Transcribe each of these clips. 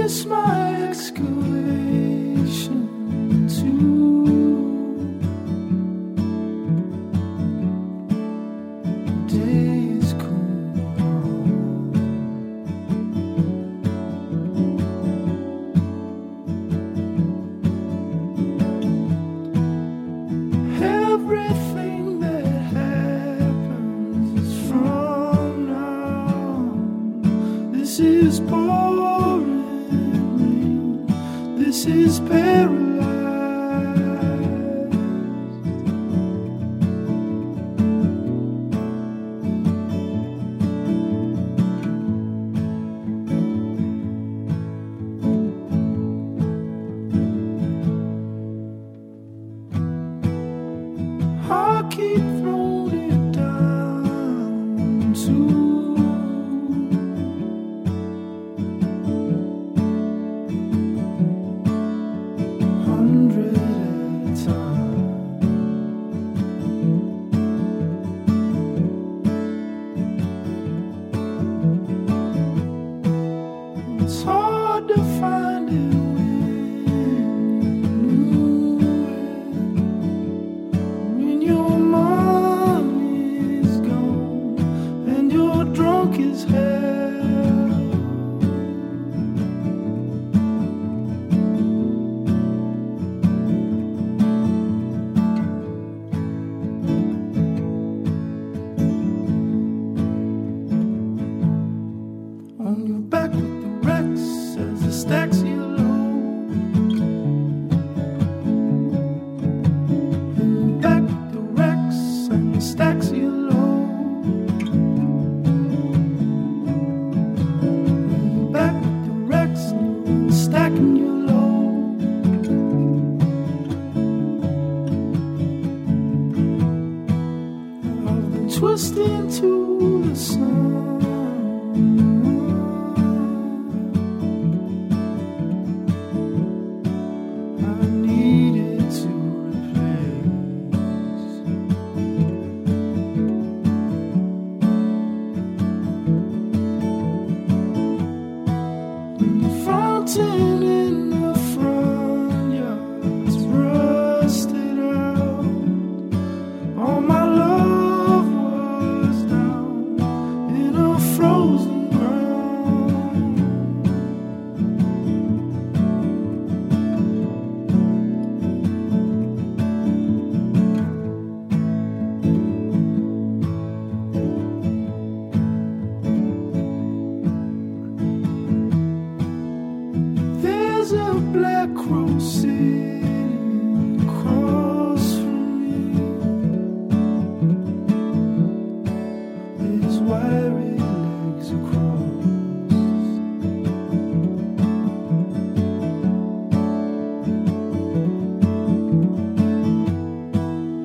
this my excavation too? Day is cool. Everything that happens is from now. This is pouring rain. This is paralyzed. I keep throwing it down too. Hundred at a time. It's hard to find it when your money's gone and you're drunk as hell. On your back with the racks as the stacks you load. Back with the racks and the stacks you load. Back with the racks and the stacking you load. I've been twisting to the sun. I needed to replace. The fountain in the front yard's rusted out. All my love was down in a frozen ground. There's a black crow sitting across from me. His wiry legs are crossed.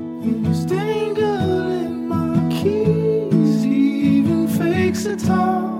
He's dangling my keys. He even fakes a talk.